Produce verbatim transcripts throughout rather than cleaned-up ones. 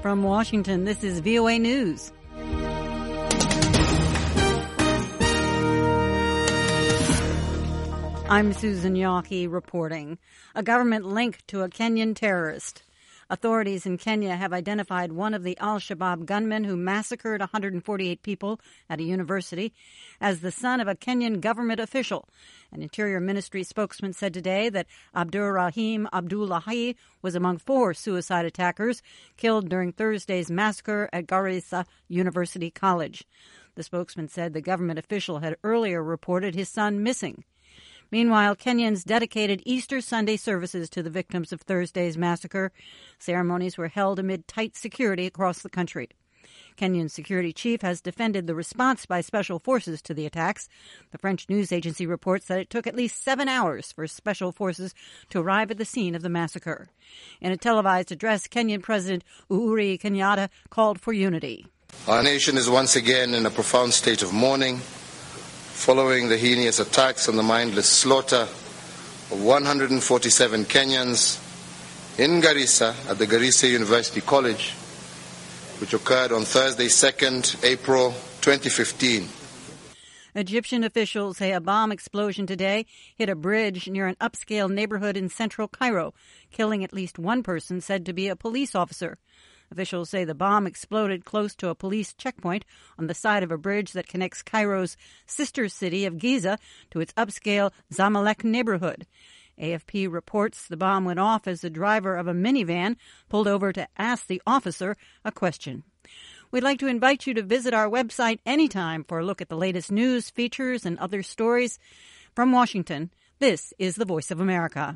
From Washington, this is V O A News. I'm Susan Yawkey reporting. A government link to a Kenyan terrorist. Authorities in Kenya have identified one of the al-Shabaab gunmen who massacred one hundred forty-eight people at a university as the son of a Kenyan government official. An Interior Ministry spokesman said today that Abdurrahim Abdullahi was among four suicide attackers killed during Thursday's massacre at Garissa University College. The spokesman said the government official had earlier reported his son missing. Meanwhile, Kenyans dedicated Easter Sunday services to the victims of Thursday's massacre. Ceremonies were held amid tight security across the country. Kenyan security chief has defended the response by special forces to the attacks. The French news agency reports that it took at least seven hours for special forces to arrive at the scene of the massacre. In a televised address, Kenyan President Uhuru Kenyatta called for unity. Our nation is once again in a profound state of mourning following the heinous attacks and the mindless slaughter of one hundred forty-seven Kenyans in Garissa at the Garissa University College, which occurred on Thursday, second April twenty fifteen. Egyptian officials say a bomb explosion today hit a bridge near an upscale neighborhood in central Cairo, killing at least one person said to be a police officer. Officials say the bomb exploded close to a police checkpoint on the side of a bridge that connects Cairo's sister city of Giza to its upscale Zamalek neighborhood. A F P reports the bomb went off as the driver of a minivan pulled over to ask the officer a question. We'd like to invite you to visit our website anytime for a look at the latest news, features, and other stories. From Washington, this is the Voice of America.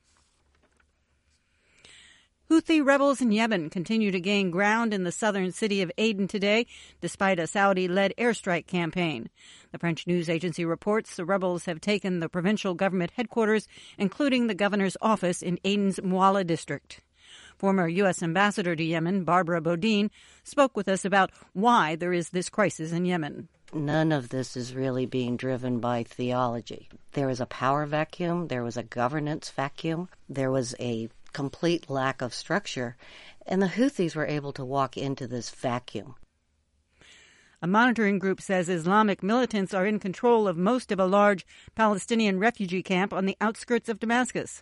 Houthi rebels in Yemen continue to gain ground in the southern city of Aden today, despite a Saudi-led airstrike campaign. The French news agency reports the rebels have taken the provincial government headquarters, including the governor's office in Aden's Mualla district. Former U S ambassador to Yemen, Barbara Bodine, spoke with us about why there is this crisis in Yemen. None of this is really being driven by theology. There was a power vacuum. There was a governance vacuum. There was a complete lack of structure, and the Houthis were able to walk into this vacuum. A monitoring group says Islamic militants are in control of most of a large Palestinian refugee camp on the outskirts of Damascus.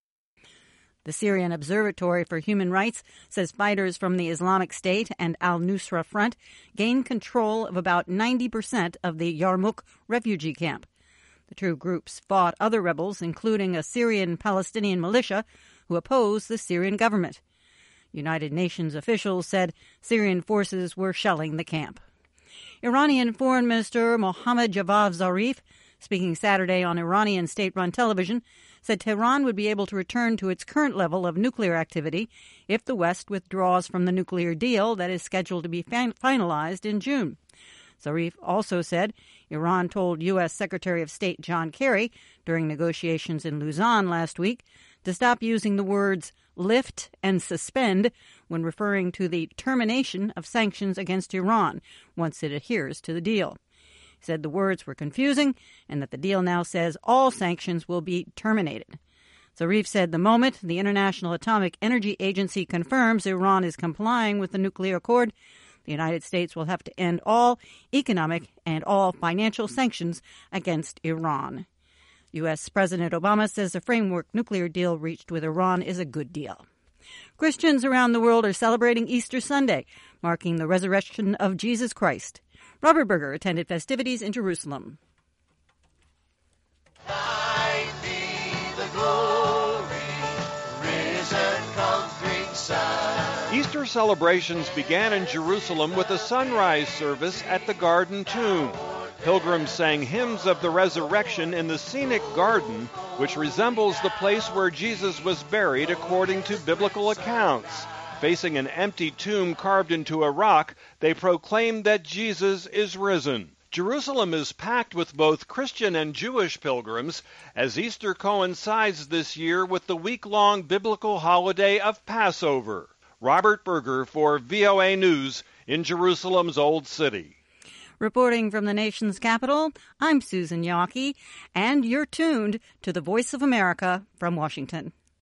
The Syrian Observatory for Human Rights says fighters from the Islamic State and al-Nusra Front gained control of about ninety percent of the Yarmouk refugee camp. The two groups fought other rebels, including a Syrian-Palestinian militia, who oppose the Syrian government. United Nations officials said Syrian forces were shelling the camp. Iranian Foreign Minister Mohammad Javad Zarif, speaking Saturday on Iranian state-run television, said Tehran would be able to return to its current level of nuclear activity if the West withdraws from the nuclear deal that is scheduled to be fin- finalized in June. Zarif also said Iran told U S Secretary of State John Kerry during negotiations in Lausanne last week to stop using the words lift and suspend when referring to the termination of sanctions against Iran once it adheres to the deal. He said the words were confusing and that the deal now says all sanctions will be terminated. Zarif said the moment the International Atomic Energy Agency confirms Iran is complying with the nuclear accord, the United States will have to end all economic and all financial sanctions against Iran. U S President Obama says the framework nuclear deal reached with Iran is a good deal. Christians around the world are celebrating Easter Sunday, marking the resurrection of Jesus Christ. Robert Berger attended festivities in Jerusalem. Thine be the glory, risen conquering Son. Easter celebrations began in Jerusalem with a sunrise service at the Garden Tomb. Pilgrims sang hymns of the resurrection in the scenic garden, which resembles the place where Jesus was buried according to biblical accounts. Facing an empty tomb carved into a rock, they proclaimed that Jesus is risen. Jerusalem is packed with both Christian and Jewish pilgrims as Easter coincides this year with the week-long biblical holiday of Passover. Robert Berger for V O A News in Jerusalem's Old City. Reporting from the nation's capital, I'm Susan Yawkey, and you're tuned to the Voice of America from Washington.